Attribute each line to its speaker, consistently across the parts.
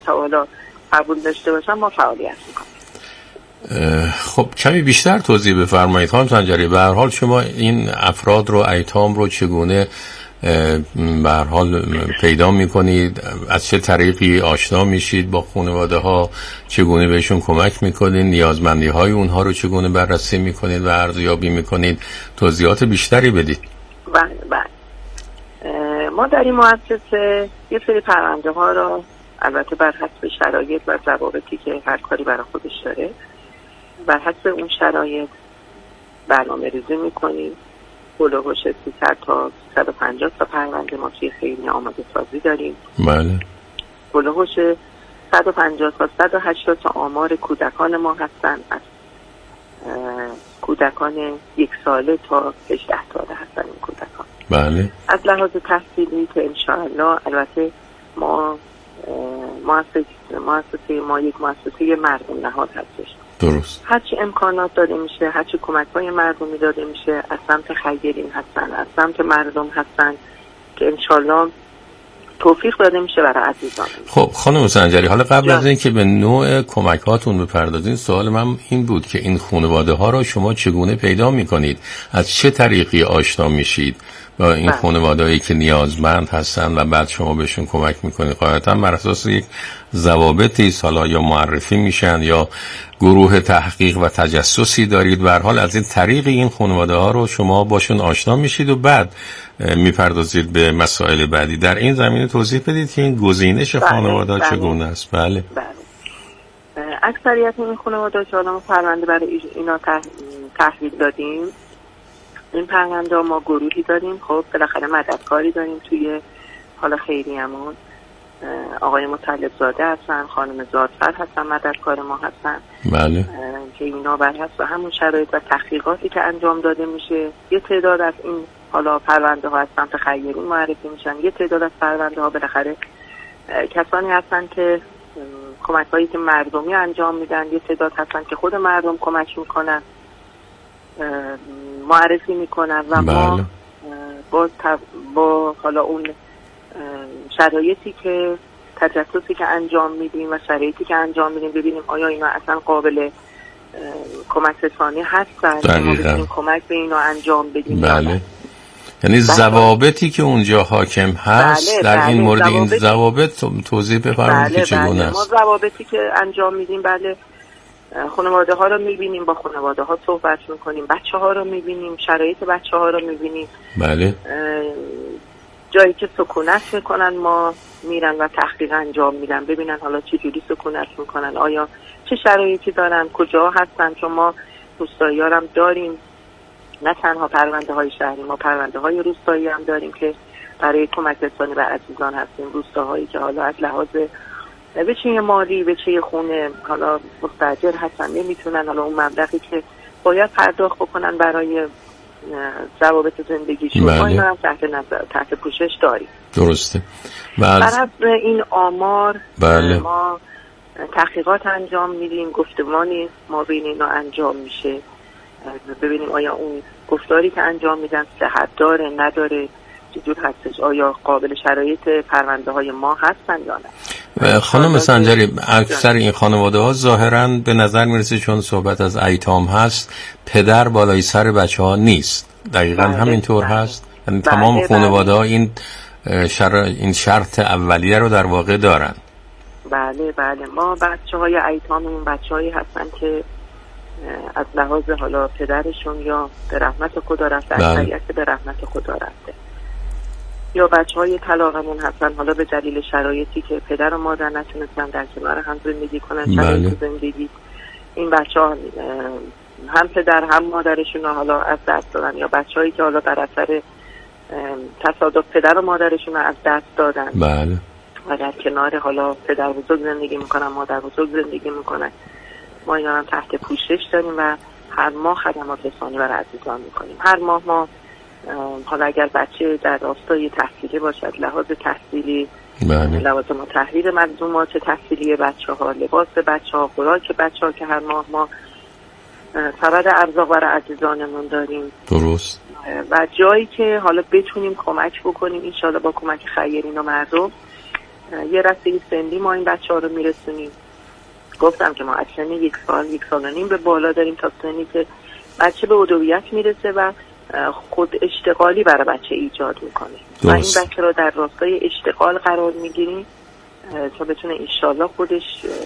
Speaker 1: تا حالا قبول داشته باشن ما فعالیت میکنیم.
Speaker 2: خب کمی بیشتر توضیح بفرمایید خانم سنجری. به هر حال شما این افراد رو، ایتام رو چگونه به هر حال پیدا میکنید؟ از چه طریقی آشنا میشید با خانواده ها؟ چگونه بهشون کمک میکنید؟ نیازمندی های اونها رو چگونه بررسی میکنید و ارزیابی میکنید؟ توضیحات بیشتری بدید.
Speaker 1: بله. ما در این مؤسسه یه سری پرونده ها رو البته بر حسب شرایط و ضوابطی که هر کاری برای خودش داره، بر حسب اون شرایط برنامه ریزی میکنیم. هلوهوش 300 تا 150 تا پرونده ما توی خیلی آماده سازی داریم.
Speaker 2: بله.
Speaker 1: هلوهوش 150 تا 180 تا آمار کودکان ما هستن، از کودکان 1 ساله تا 18 ساله هستن این کودکان.
Speaker 2: بله.
Speaker 1: از لحاظ تحصیلی که انشاءالله البته ما مؤسسه ما یک مؤسسه مردم نهاد هستش.
Speaker 2: درست.
Speaker 1: هرچی امکانات داده میشه، هرچی کمک‌های مردمی داده میشه، از سمت خیرین هستن، از سمت مردم هستن که انشالله توفیق داده میشه برای عزیزان.
Speaker 2: خب خانم سنجری، حالا قبل از اینکه به نوع کمکاتون بپردازین، سوال من این بود که این خانواده ها رو شما چگونه پیدا میکنید؟ از چه طریقی آشنا میشید با این خانواده‌ای که نیازمند هستن و بعد شما بهشون کمک میکنید؟ غالبا بر اساس یک ضوابطی حالا یا معرفی میشن یا گروه تحقیق و تجسسی دارید؟ به هر حال از این طریق این خانواده ها رو شما باشون آشنا میشید و بعد میپردازید به مسائل بعدی. در این زمینه توضیح بدید که این گزینش خانواده چگونه است. بله.
Speaker 1: اکثریت این خانواده که ما پرونده برای اینا تحویل دادیم، این پرونده ما گروهی داریم. خب بالاخره مددکاری داریم توی حالا خیریمون. آقای مطلب زاده هستن، خانم زادفر هستن، مددکار ما هستن.
Speaker 2: بله.
Speaker 1: که اینا بر حسب همون شرایط و تحقیقاتی که انجام داده میشه، یه تعداد از این حالا پرونده ها از سمت خیرین معرفی میشن، یه تعداد از پرونده ها بالاخره کسانی هستن که کمک هایی که مردمی انجام میدن، یه تعداد هستن که خود مردم کمک میکنن، معرفی میکنن و ما با حالا اون شرایطی که تجسسی که انجام میدیم و شرایطی که انجام میدیم ببینیم آیا اینا اصلا قابل کمک رسانی هستن، ما بتونیم کمک به اینا انجام بدیم.
Speaker 2: بله. یعنی ضوابطی که اونجا حاکم هست در این مورد، این ضوابط توضیح بفرمایید که چگونه است؟
Speaker 1: ما ضوابطی که انجام میدیم، بله، خانواده ها رو میبینیم، با خانواده ها صحبت میکنیم، بچه ها رو میبینیم، شرایط بچه ها رو میبینیم.
Speaker 2: بله.
Speaker 1: جایی که سکونت میکنن ما میرن و تحقیق انجام میدن، ببینن حالا چه جوری سکونت میکنن، آیا چه شرایطی دارن، کجا هستن. چون ما روستایی ها هم داریم، نه تنها پرونده های شهری، ما پرونده های روستایی هم داریم که برای کمک رسانی به عزیزان هستیم. روستاهایی که حالا از لحاظ به چه مالی، به چه خونه حالا مستاجر هستن، نمیتونن حالا اون مبلغی که باید پرداخت بکنن برای ضوابط زندگیشون، ما اینا هم تحت پوشش داریم.
Speaker 2: درسته.
Speaker 1: بر حسب این آمار
Speaker 2: بله.
Speaker 1: ما تحقیقات انجام میدیم، گفتمانی ما بین اینا انجام میشه، ببینیم آیا اون گفتاری که انجام میدن صحت داره نداره، چجور هستش، آیا قابل شرایط پرونده های ما هستن یا نه.
Speaker 2: خانم سنجری، اکثر این خانواده ها ظاهراً به نظر میرسه چون صحبت از ایتام هست، پدر بالای سر بچه ها نیست. دقیقاً همینطور هست؟ یعنی تمام خانواده ها این شرط اولیه رو در واقع دارن.
Speaker 1: بله. ما بچه های ایتاممون بچه هایی هستن که از لحاظ حالا پدرشون یا به رحمت خدا رفته، اکثریت به رحمت خدا رفته، یا بچه های طلاقمون هستن حالا به دلیل شرایطی که پدر و مادر نتونستن در کنار هم زندگی کنن. شرایط زندگی این بچه ها هم پدر هم مادرشون حالا از دست دادن، یا بچه هایی که حالا بر اثر تصادف پدر و مادرشون از دست دادن.
Speaker 2: بله.
Speaker 1: و در کنار حالا پدر بزرگ زندگی میکنن، مادر بزرگ زندگی میکنن. ما اینا هم تحت پوشش داریم و هر ماه خدمات رسانی برای عزیزان میکنیم. هر ماه ما حالا اگر بچه در راستای تحصیلی باشد، لحاظ تحصیلی، لوازم و تحریر ملزومات تحصیلی بچه ها، لباس بچه ها، خوراک بچه ها که هر ماه ما سبد ارزاق برای عزیزانمون داریم.
Speaker 2: درست.
Speaker 1: و جایی که حالا بتونیم کمک بکنیم انشاءالله با کمک خیرین و مردم یه رسته سنی ما این بچه ها رو میرسونیم. گفتم که ما از سن 1 سال 1.5 سال به بالا داریم تا سنی که بچه به عضویت میرسه و خود اشتغالی برای بچه ایجاد میکنه و این بچه رو در راستای اشتغال قرار میگیریم تا بتونه انشالله خودش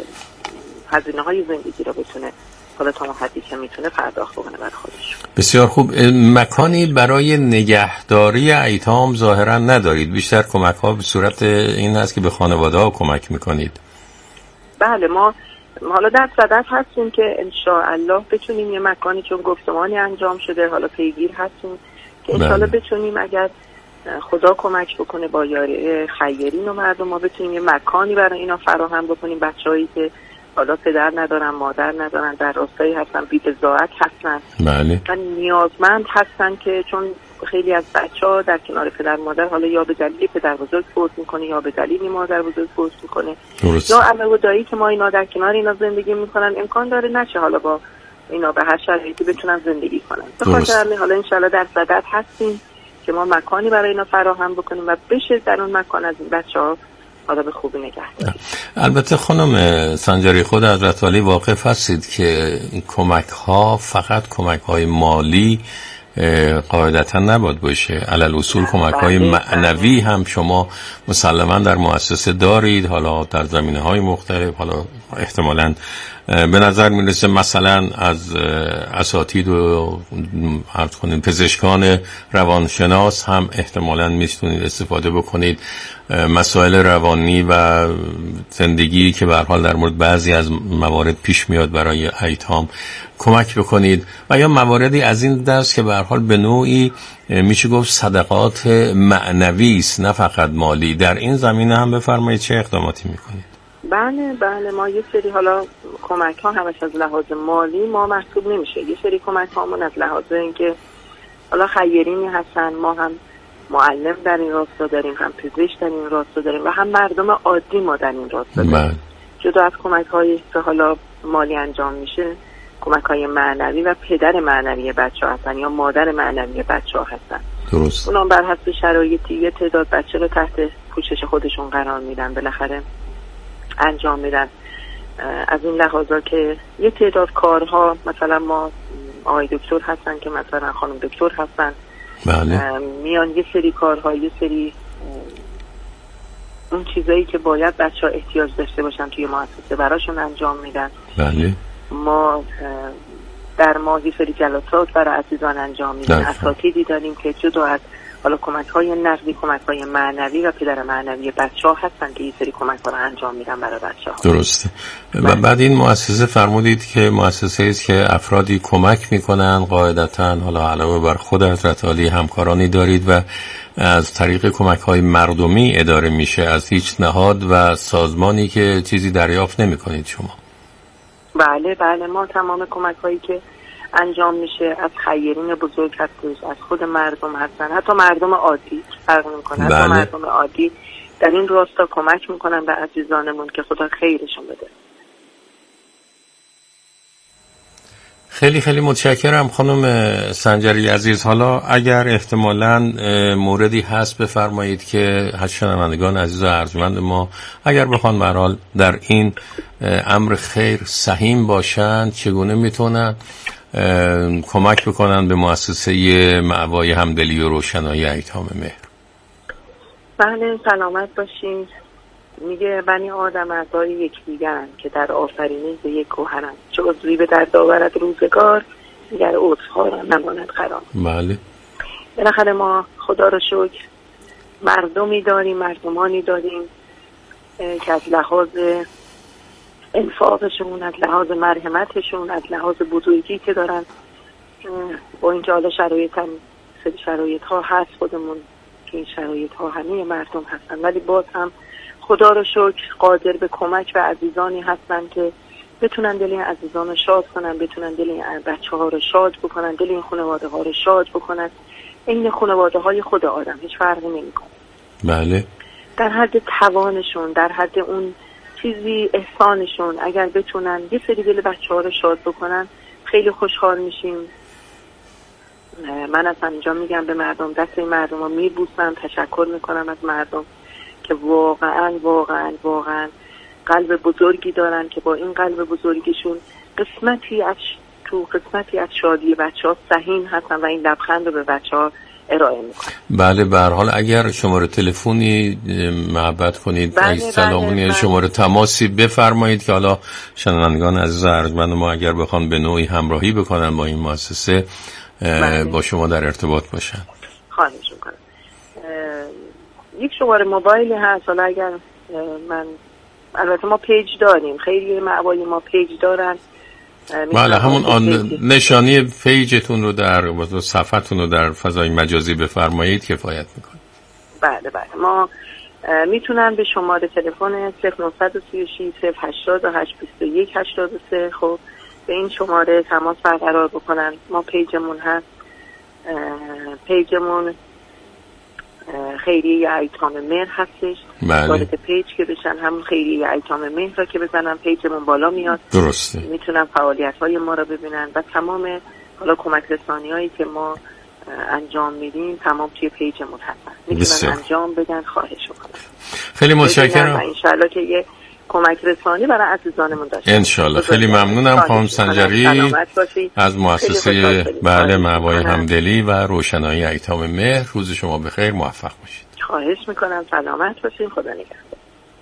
Speaker 1: هزینه های زندگی رو بتونه حالا تا حدی که میتونه پرداخت بکنه برای خودش.
Speaker 2: بسیار خوب. مکانی برای نگهداری ایتام ظاهرا ندارید، بیشتر کمک ها به صورت این هست که به خانواده ها کمک میکنید؟
Speaker 1: بله، ما حالا در صدد هستیم که انشاءالله بتونیم یه مکانی، چون گفتمانی انجام شده، حالا پیگیر هستیم که انشاءالله بتونیم اگر خدا کمک بکنه با یاری خیرین و مردم ما بتونیم یه مکانی برای اینا فراهم بکنیم. بچه‌هایی که حالا پدر ندارن، مادر ندارن، در راستایی هستن، بی‌بضاعت هستن و نیازمند هستن که چون خیلی از بچه‌ها در کنار پدر مادر حالا یا به دلیل پدر بزرگ فوت میکنه یا به دلیل مادر بزرگ فوت میکنه یا عمه و دایی که ما اینا در کنار اینا زندگی میکنن امکان داره نشه حالا با اینا به هر شرایطی بتونن زندگی کنن. به خاطر حالا انشالله در صدد هستیم که ما مکانی برای اینا فراهم بکنیم و بشه در اون مکان از این بچه‌ها حالا به خوبی نگه داریم.
Speaker 2: البته خانم سنجاری، خود حضرت عالی واقف هستید که این کمک ها فقط کمک های مالی قاعدتا نباید باشه، علل اصول کمک های معنوی هم شما مسلما در مؤسسه دارید، حالا در زمینه های مختلف. حالا احتمالاً به نظر میرسه مثلا از اساتید و عرض کنید پزشکان روانشناس هم احتمالاً میتونید استفاده بکنید، مسائل روانی و زندگی که به هر حال در مورد بعضی از موارد پیش میاد برای ایتام کمک بکنید و یا مواردی از این دست که به هر حال به نوعی میشه گفت صدقات معنوی است نه فقط مالی. در این زمینه هم بفرمایید چه اقداماتی میکنید؟
Speaker 1: بله ما یه سری حالا کمک ها همش از لحاظ مالی ما محسوب نمیشه، یه سری کمک هامون از لحاظ اینکه حالا خیرینی هستن، ما هم معلم در این راستا داریم، هم پزشک در این راستا داریم و هم مردم عادی ما در این راستا داریم. جدا از کمک هایی که حالا مالی انجام میشه، کمک های معنوی و پدر معنوی بچه ها هستن یا مادر معنوی بچه ها هستن.
Speaker 2: درست.
Speaker 1: اونام بر حسب شرایطی یه تعداد بچه رو تحت پوشش خودشون قرار میدن، بالاخره انجام میدن. از این لحاظا که یه تعداد کارها مثلا ما آقای دکتر هستن که مثلا خانم دکتر هستن،
Speaker 2: بله.
Speaker 1: میان یه سری کارها، یه سری اون چیزایی که باید بچه ها احتیاج داشته باشن توی مؤسسه براشون انجام میدن.
Speaker 2: بله.
Speaker 1: ما در ماه یه سری جلسات برای عزیزان انجام میدن. اساتیدی داریم که جدا از حالا کمک های نقدی، کمک های معنوی و پدر معنوی بچه ها هستن که یه سری کمک ها رو انجام میدن برای بچه ها.
Speaker 2: درسته. و بعد این مؤسسه فرمودید که مؤسسه است که افرادی کمک میکنن قاعدتا، حالا علاوه بر خود حضرت عالی همکارانی دارید و از طریق کمک های مردمی اداره میشه، از هیچ نهاد و سازمانی که چیزی دریافت نمی کنید شما؟
Speaker 1: بله ما تمام کمک هایی که انجام میشه از خیرین بزرگ هستش، از خود مردم هستن، حتی مردم عادی فرق میکنه. حتی مردم عادی در این راستا کمک میکنن به عزیزانمون که خدا خیرشون بده.
Speaker 2: خیلی خیلی متشکرم خانم سنجری عزیز. حالا اگر احتمالاً موردی هست بفرمایید که شنوندگان عزیز و ارجمند ما اگر بخوان به هر حال در این امر خیر سهیم باشند چگونه میتونن کمک بکنن به مؤسسه مأوای همدلی و روشنایی ایتام مهر.
Speaker 1: بله سلامت باشین. میگه بنی آدم اعضای یکدیگرند که در آفرینش به یک گوهرند، چه عضوی به درد آورد روزگار دیگر عضوها را نماند قرار.
Speaker 2: بله.
Speaker 1: بالاخره ما خدا را شکر مردمانی داریم که از لحاظ انفاقشون، از لحاظ مرحمتشون، از لحاظ بزرگی که دارن، با اینکه حالا شرایط ها هست خودمون که این شرایط ها همه مردم هستن، ولی باز هم خدا رو شکر قادر به کمک به عزیزانی هستن که بتونن دل این عزیزان رو شاد کنن، بتونن دل این بچه ها رو شاد بکنن، دل این خانواده ها رو شاد بکنن. این خانواده های خود آدم هیچ فرقی نمیکنه.
Speaker 2: بله.
Speaker 1: در حد توانشون، در حد اون چیزی احسانشون اگر بتونن یه سری دل بچه ها رو شاد بکنن خیلی خوشحال میشیم. من از اینجا میگم به مردم، دست این مردم ها میبوسم، تشکر میکنم از مردم که واقعا واقعا واقعا قلب بزرگی دارن که با این قلب بزرگشون قسمتی از شادی بچه‌ها سهیم هستن و این لبخند رو به بچه‌ها ارائه میکنن.
Speaker 2: بله، به هر حال اگر شماره تلفنی محبت کنید، سلامونی شماره تماسی بفرمایید که حالا شنوندگان عزیز ارجمند ما اگر بخوان به نوعی همراهی بکنن با این مؤسسه با شما در ارتباط باشن.
Speaker 1: خواهش میکنم. یک شماره موبایلی هست، حالا اگر البته ما پیج داریم، خیلی معوای ما پیج دارن.
Speaker 2: بله، همون نشانی پیجتون رو در صفحتون رو در فضای مجازی بفرمایید کفایت میکنه.
Speaker 1: بله ما میتونن به شماره تلفن 0936 088 2183 خب به این شماره تماس برقرار بکنن. ما پیجمون هست، پیجمون خیریه ایتام مهر هستش. وارد پیج که بشن همون خیریه ایتام مهر را که بزنن پیجمون بالا میاد.
Speaker 2: درسته.
Speaker 1: میتونن فعالیت‌های ما را ببینن و تمام حالا کمک رسانی‌هایی که ما انجام میدیم تمام توی پیجمون هستن، میتونن انجام بدن. خواهش میکنم.
Speaker 2: خیلی متشکرم.
Speaker 1: ان شاءالله که یه کمک رسانی برای عزیزانمون داشته
Speaker 2: ان شاءالله. خیلی ممنونم خانم سنجری از مؤسسه بله معوای همدلی و روشنایی ایتام مهر. روز شما بخیر، موفق باشید.
Speaker 1: خواهش میکنم، سلامت باشین، خدا نگهدار.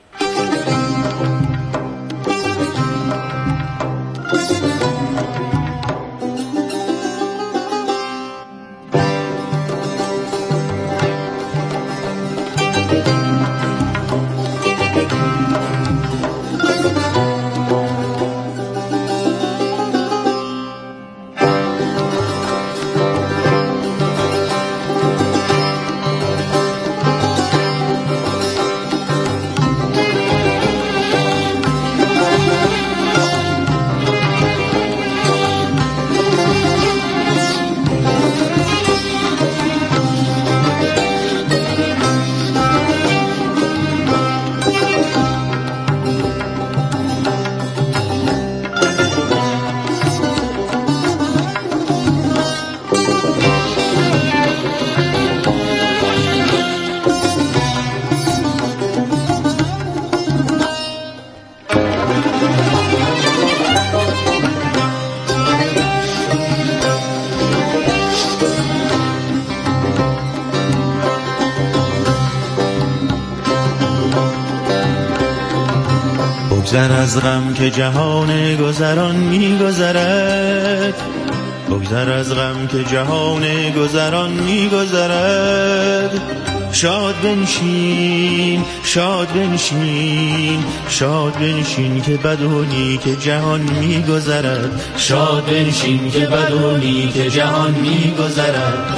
Speaker 3: بگذر از غم که جهان گذران می‌گذرد، بگذر از غم که جهان گذران می‌گذرد. شاد بنشین، شاد بنشین، شاد بنشین که بد و نیک جهان می‌گذرد. شاد بنشین که بد و نیک جهان می‌گذرد.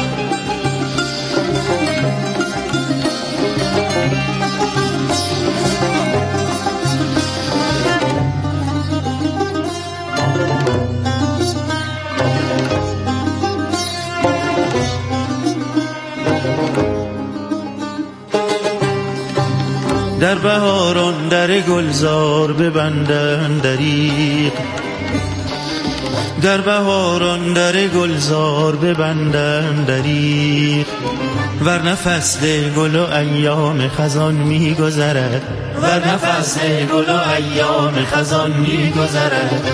Speaker 3: در بهاران در گلزار ببندن دریغ، در بهاران در گلزار ببندن دریغ. ورنه فصل گل و ایام خزان می‌گذرد، ورنه فصل گل و ایام خزان می‌گذرد.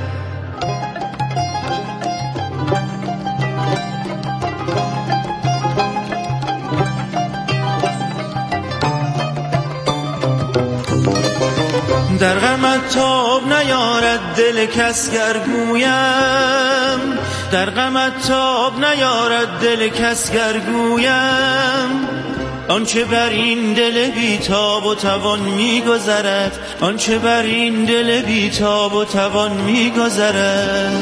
Speaker 3: در غمت تاب نیارد دل کس گر گویم، در غمت تاب نیارد دل کس گر گویم. آنچه بر این دل بیتاب و توان می‌گذرد، آنچه بر این دل بیتاب و توان می‌گذرد.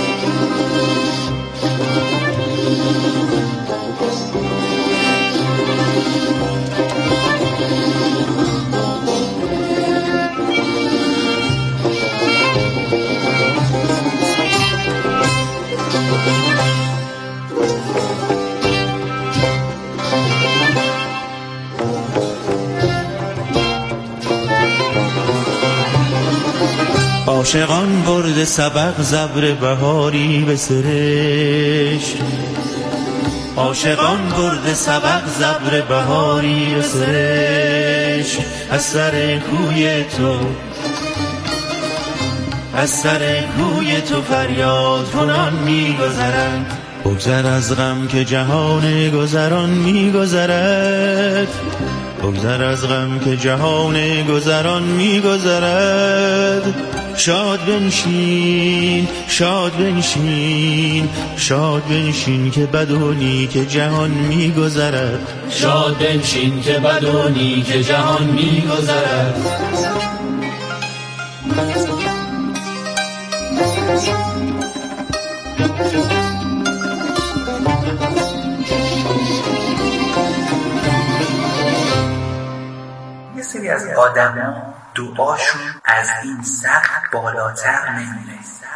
Speaker 3: عاشقان برد سبق زبر بهاری به سرشت، عاشقان برده سبق زبر بهاری و سرش از سر کوی تو، از سر کوی تو فریاد کنان می‌گذرند. بگذر از غم که جهان گذران می‌گذرد، بگذر از غم که جهان گذران می‌گذرد. شاد بنشین، شاد بنشین، شاد بنشین که بد و نیک جهان می‌گذرد.
Speaker 4: شاد بنشین که بد و نیک جهان می‌گذرد.
Speaker 5: یه سری از آدم‌ها دعاشون از این سقف بالاتر نمیره.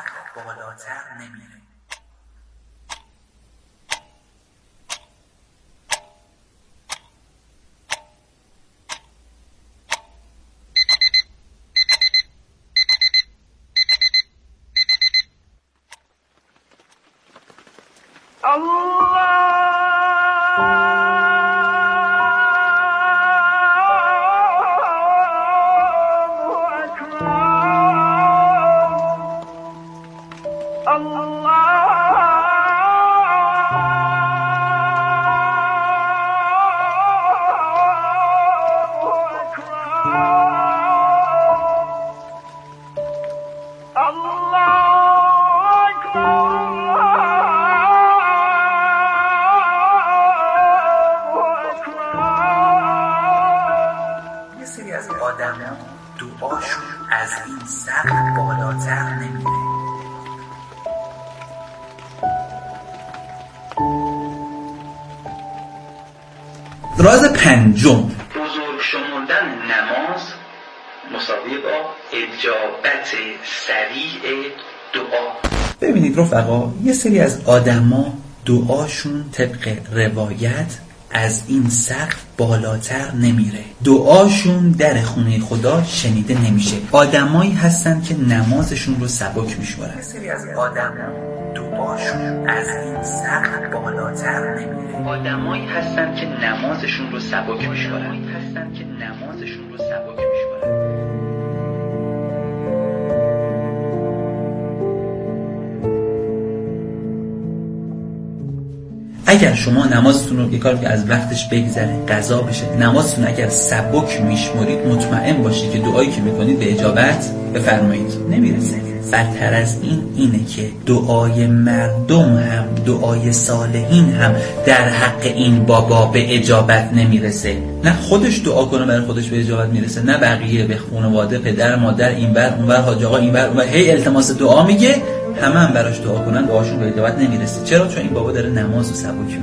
Speaker 5: راز پنجم،
Speaker 6: بزرگ شمردن نماز مساوی با اجابت سریع دعا.
Speaker 5: ببینید رفقا، یه سری از آدما دعاشون طبق روایت از این سقف بالاتر نمیره، دعاشون در خونه خدا شنیده نمیشه. آدمایی هستن که نمازشون رو سبک میشمارن. یه سری از آدما دعاشون از این سقف بالاتر نمیره. آدمایی هستن که نمازشون رو سبک میشمارن. اگر شما نمازتون رو یه کاری که از وقتش بگذره، قضا بشه، نمازتون اگر سبک میشمرید، مطمئن باشید که دعایی که میکنید به اجابت بفرمایید نمیرسه. بدتر از این اینه که دعای مردم هم، دعای صالحین هم در حق این بابا به اجابت نمیرسه. نه خودش دعا کنه برای خودش به اجابت میرسه، نه بقیه به خانواده، پدر، مادر، اینور اونور، حاج آقا اینور اونور هی التماس دعا میگه، همه براش دعا کنن، دعاشون به اجابت نمیرسه. چرا؟ چون این بابا داره نمازو سبک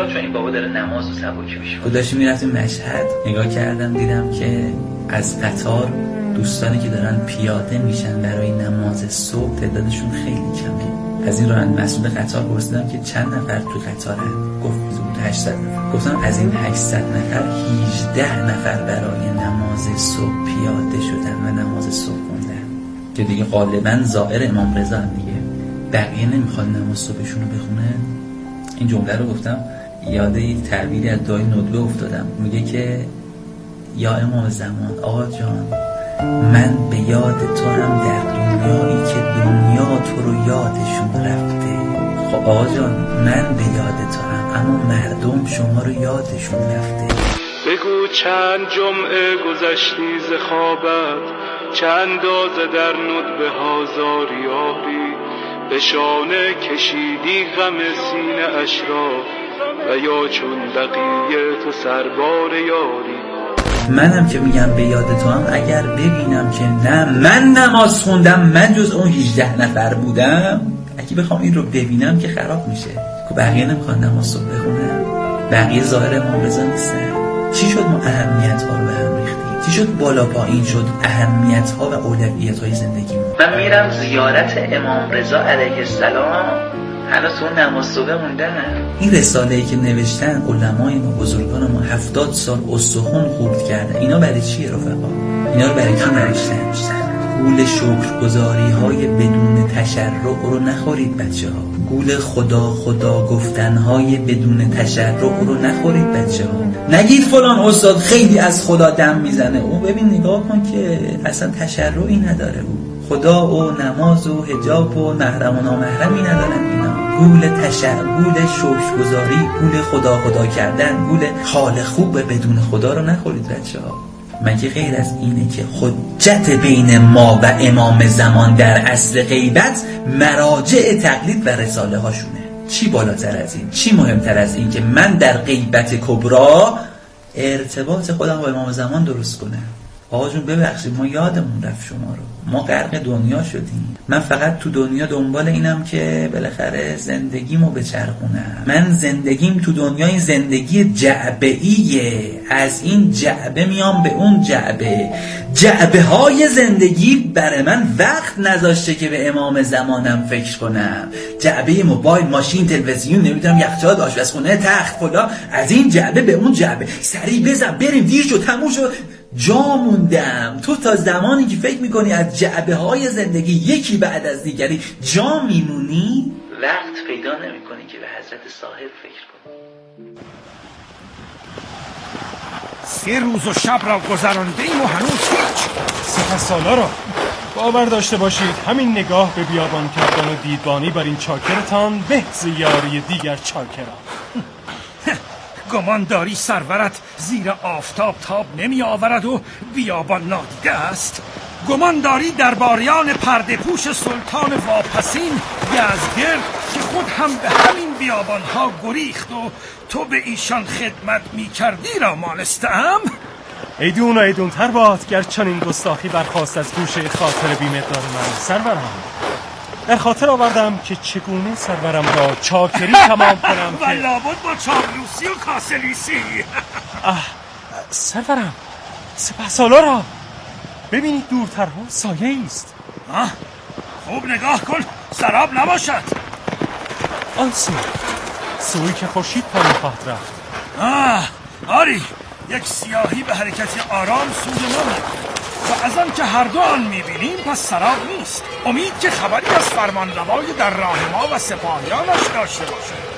Speaker 5: میشه. خودش میرفتیم مشهد، نگاه کردم دیدم که از قطار دوستانی که دارن پیاده میشن برای نماز صبح تعدادشون خیلی کمه. از این راننده مسئول قطار پرسیدم که چند نفر تو قطارن؟ گفت حدود 800 نفر. گفتم از این 800 نفر 18 نفر برای نماز صبح پیاده شدن و نماز صبح خوندن، که دیگه غالبا زائر امام رضا هم دیگه، بقیه نمیخوان نماز صبحشون رو بخونن. این جمله رو گفتم یاد یک تعبیری از دعای ندبه افتادم. میگه که یا امام زمان، آقا جان من به یاد تو هم در دنیایی که دنیا تو رو یادشون رفته. خب آقا جان من به یاد تو هم، اما مردم شما رو یادشون رفته.
Speaker 7: بگو چند جمعه گذشتی ز خوابت، چند دازه در ندبه ها زاریاری، به شانه کشیدی غم سینه اش را، و یا چون بقیه تو سربار یاری.
Speaker 5: منم که میگم به یاد تو هم، اگر ببینم که نه من نماز خوندم، من جز اون 18 نفر بودم، اگه بخوام این رو ببینم که خراب میشه. که بقیه نمیخوان نماز صبح بخونن، بقیه ظاهر امام رضا نیستن. چی شد ما اهمیت ها رو به هم ریختیم؟ چی شد بالا پایین شد اهمیت ها و اولویت های زندگیمون؟
Speaker 6: من میرم زیارت امام رضا علیه السلام، هنوز اون نماز صبح موندن.
Speaker 5: این رساله‌ای که نوشتن علمای ما، بزرگان ما 70 سال استخون خورد کردن، اینا برای چیه رفقا؟ اینا رو برای کی نوشتن؟ گول شکرگزاری های بدون تشرع رو نخورید بچه ها. گول خدا خدا گفتن های بدون تشرع رو نخورید بچه ها. نگید فلان استاد خیلی از خدا دم میزنه. او ببین نگاه کن که اصلا تشرعی نداره. او خدا و نماز و حجاب و محرم و نامحرمی ندارن اینا. گول شکرگزاری، گول خدا خدا کردن، گول حال خوب بدون خدا رو نخورید بچه ها. مگه غیر از اینه که حجت بین ما و امام زمان در عصر غیبت مراجع تقلید و رساله هاشونه؟ چی بالاتر از این؟ چی مهمتر از این که من در غیبت کبرا ارتباط خودم با امام زمان درست کنم؟ آقا جون ببخشید ما یادمون رفت شما رو، ما غرق دنیا شدیم. من فقط تو دنیا دنبال اینم که بالاخره زندگیمو بچرخونم. من زندگیم تو دنیای زندگی جعبه‌ایه، از این جعبه میام به اون جعبه های زندگی برای من وقت نذاشته که به امام زمانم فکر کنم. جعبه موبایل، ماشین، تلویزیون، نمیدونم یخچال، آشپزخونه، تخت، فلان، از این جعبه به اون جعبه. سریع بزن بریم، دیر شد، تموم شد، جا موندم. تو تا زمانی که فکر میکنی از جعبه های زندگی یکی بعد از دیگری جا میمونی،
Speaker 6: وقت پیدا نمیکنی که به حضرت صاحب فکر کنی.
Speaker 8: 3 روز و شب را گذرانده ایم و هنوز هیچ. سپاسالارا باور داشته باشید همین نگاه به بیابان کردن و دیدبانی بر این چاکرتان به ز یاری دیگر چاکران. گمان داری سرورت زیر آفتاب تاب نمی آورد و بیابان نادیده است؟ گمان داری درباریان پرده پوش سلطان واپسین یزدگرد که خود هم به همین بیابان ها گریخت و تو به ایشان خدمت می کردی را مانستم؟ ایدون و ایدون تر باد گرچان این گستاخی برخواست از گوشه خاطر بیمقدار من. سرورم در خاطر آوردم که چگونه سرورم را چاکری تمام کنم و لابد با چاپلوسی و کاسلیسی. سرورم سپهسالارا ببینید دورترها سایه است. خوب نگاه کن سراب نباشد. آن سوی که خورشید پایین خواهد رفت. آری یک سیاهی به حرکت آرام سوی ما می‌آید و از آن که هر دو آن می‌بینیم پس سراب نیست. امید که خبری از فرمانروای در راه ما و سپاهیانش داشته باشد.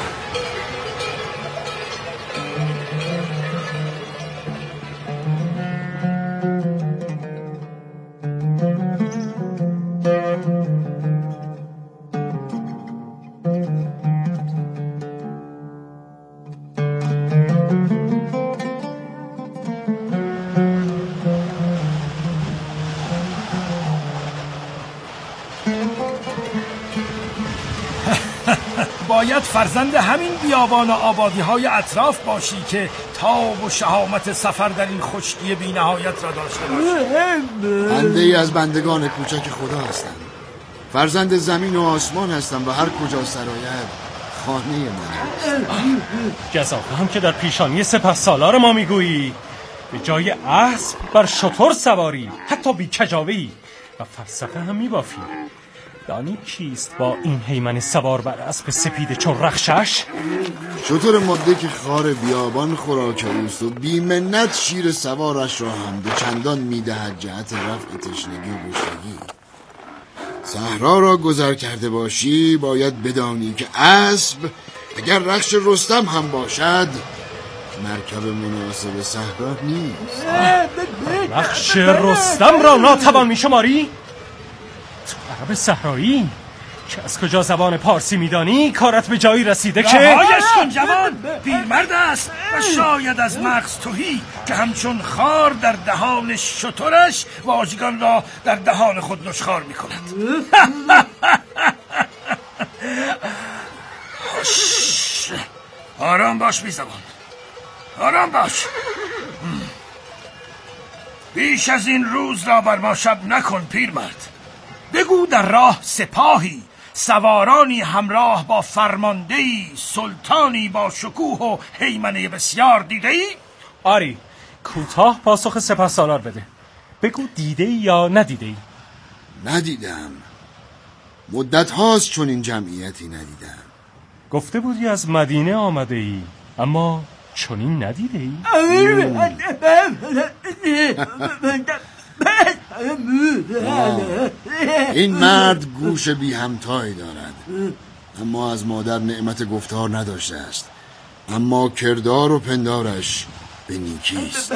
Speaker 8: باید فرزند همین بیابان و آبادی های اطراف باشی که تاب و شهامت سفر در این خشکی بی نهایت را داشته باشی.
Speaker 9: بنده ای از بندگان کوچک خدا هستم، فرزند زمین و آسمان هستم و هر کجا سرآید خانه من است.
Speaker 8: گزافه هم که در پیشانی سپهسالار ما میگویی به جای اسب بر شتر سواری، حتی بی کجاوه‌ای و فلسفه هم میبافی. دانی کیست با این هیمن سوار بر اسب سپید چون رخشش؟
Speaker 9: شتر ماده که خار بیابان خوراک اوست و بی منت شیر سوارش را هم به چندان میدهد جهت رفع تشنگی و گشنگی. صحرا را گذر کرده باشی باید بدانی که اسب اگر رخش رستم هم باشد مرکب مناسب صحرا نیست.
Speaker 8: رخش رستم را ناتوان میشماری؟ تو عرب صحرایی که از کجا زبان پارسی میدانی کارت به جایی رسیده که رهایش کن جوان، پیرمرد است و شاید از مغز تهی که همچون خار در دهان شترش واژگان را در دهان خود نشخوار میکند. آرام باش بی زبان، آرام باش. بیش از این روز را بر ما شب نکن پیرمرد. بگو در راه سپاهی، سوارانی همراه با فرماندهی، سلطانی با شکوه و هیمنه بسیار دیده ای؟ آری، کوتاه پاسخ سپهسالار بده. بگو دیده ای یا ندیده ای؟
Speaker 9: ندیدم، مدت هاست چون این جمعیتی ندیدم.
Speaker 8: گفته بودی از مدینه آمده ای اما چنین ندیده ای؟
Speaker 9: این مرد گوش بی همتایی دارد، اما از مادر نعمت گفتار نداشته است، اما کردار و پندارش به نیکیست.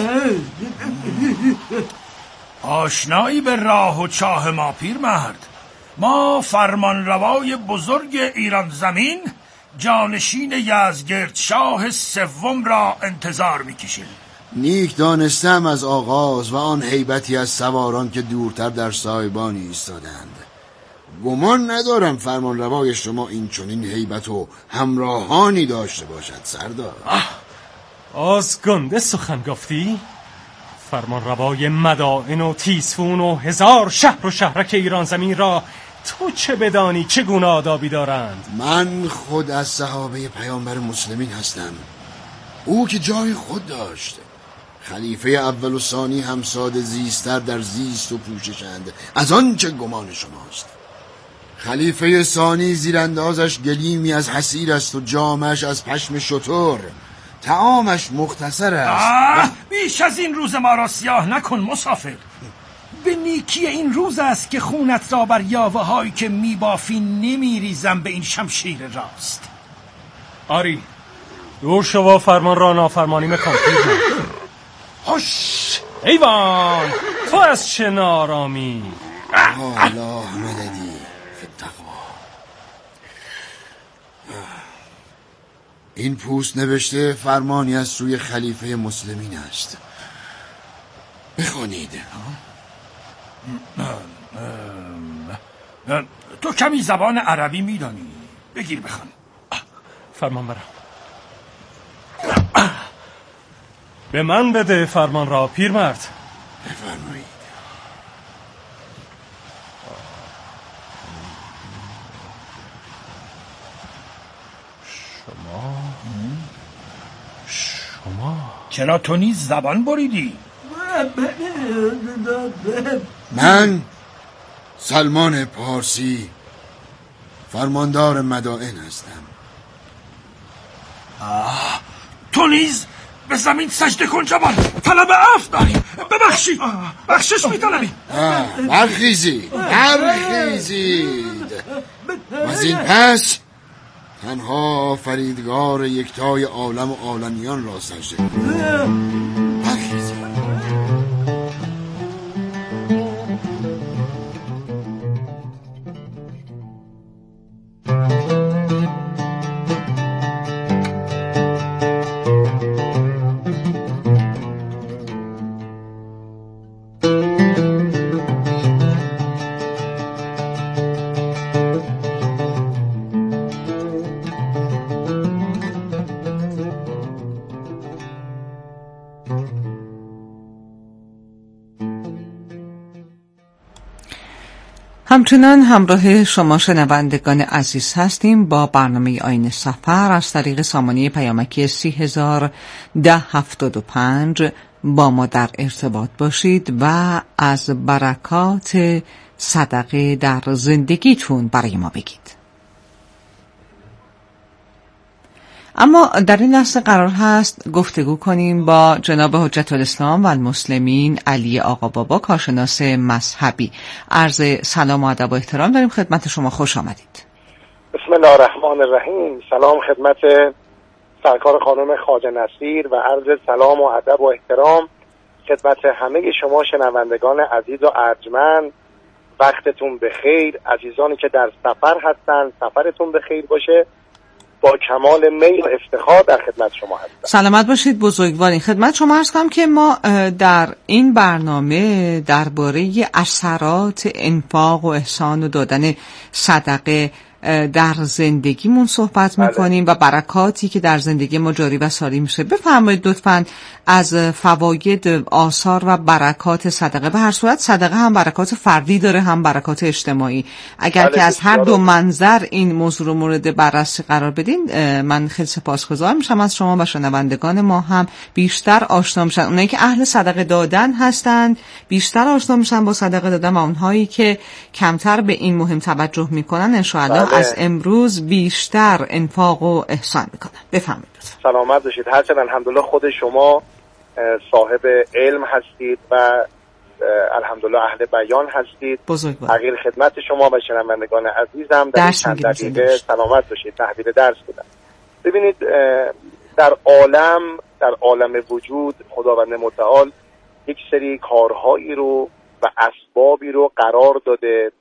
Speaker 10: آشنایی به راه و چاه ما پیرمرد. ما فرمانروای بزرگ ایران زمین، جانشین یزدگرد شاه سوم را انتظار میکشیم.
Speaker 9: نیک دانستم از آغاز و آن هیبتی از سواران که دورتر در سایبانی ایستادند. گمان ندارم فرمانروای شما این چنین هیبت و همراهانی داشته باشد سردار.
Speaker 8: از گنده سخن گفتی؟ فرمانروای مدائن و تیسفون و 1000 شهر و شهرک ایران زمین را تو چه بدانی چگونه آدابی دارند؟
Speaker 9: من خود از صحابه پیامبر مسلمین هستم. او که جای خود داشت. خلیفه اول و ثانی هم ساده زیستر در زیست و پوششند از آن چه گمان شماست. خلیفه ثانی زیراندازش گلیمی از حصیر است و جامش از پشم شتر. طعامش مختصر است.
Speaker 10: بیش از این روز ما را سیاه نکن مسافر. به نیکی این روز است که خونت را بر یاوه هایی که میبافی نمیریزم به این شمشیر راست.
Speaker 8: آری دور شوا فرمان را نافرمانی مکن.
Speaker 10: هش
Speaker 8: ایوان تو از چه نارامی؟
Speaker 9: الله مددی فی التقوا. این پوست نوشته فرمانی از سوی خلیفه مسلمین است. بخونید.
Speaker 10: تو کمی زبان عربی میدانی، بگیر بخوان.
Speaker 8: فرمان برم. به من بده فرمان را پیرمرد.
Speaker 9: بفرمایید.
Speaker 8: شما
Speaker 10: چرا تو نیز زبان بریدی؟
Speaker 9: من سلمان پارسی فرماندار مدائن هستم.
Speaker 10: تو نیز به زمین سجده کن جوان. طلب عفو داریم. ببخشید. بخشش می‌طلبیم.
Speaker 9: برخیزید. و از این پس تنها آفریدگار یکتای عالم و عالمیان را سجده کنید. برخیزید.
Speaker 11: همچنان همراه شما شنوندگان عزیز هستیم با برنامه آیین سفر از طریق سامانه پیامکی 301075 با ما در ارتباط باشید و از برکات صدقه در زندگیتون برای ما بگید. اما در این لحظه قرار هست گفتگو کنیم با جناب حجت الاسلام و المسلمین علی آقا بابا، کارشناس مذهبی. عرض سلام و ادب و احترام داریم خدمت شما. خوش آمدید.
Speaker 12: بسم الله الرحمن الرحیم. سلام خدمت سرکار خانم خواجه نصیر و عرض سلام و ادب و احترام خدمت همه شما شنوندگان عزیز و ارجمند. وقتتون بخیر. عزیزانی که در سفر هستن سفرتون بخیر باشه. با کمال میل و افتخار در خدمت شما هستم.
Speaker 11: سلامت باشید بزرگوارین. خدمت شما عرض کنم که ما در این برنامه درباره اثرات انفاق و احسان و دادن صدقه در زندگیمون صحبت میکنیم و برکاتی که در زندگی ما جاری و ساری میشه. بفرمایید لطفاً از فواید، آثار و برکات صدقه. به هر صورت صدقه هم برکات فردی داره هم برکات اجتماعی. اگر که از هر دو منظر این موضوع رو مورد بررسی قرار بدین من خیلی سپاسگزار میشم از شما و شنوندگان ما هم بیشتر آشنا میشن. اونایی که اهل صدقه دادن هستند بیشتر آشنا میشن با صدقه دادن و اونهایی که کمتر به این مهم توجه میکنن انشاءالله از امروز بیشتر انفاق و احسان میکنن. بفرمایید.
Speaker 12: سلامت باشید. هرچند الحمدلله خود شما صاحب علم هستید و الحمدلله اهل بیان هستید.
Speaker 11: بزرگوار.
Speaker 12: تغییر خدمت شما و شنوندگان عزیزم در چند دقیقه سلامت باشید. تحویل درس بدم. ببینید در عالم وجود خداوند متعال یک سری کارهایی رو و اسبابی رو قرار داده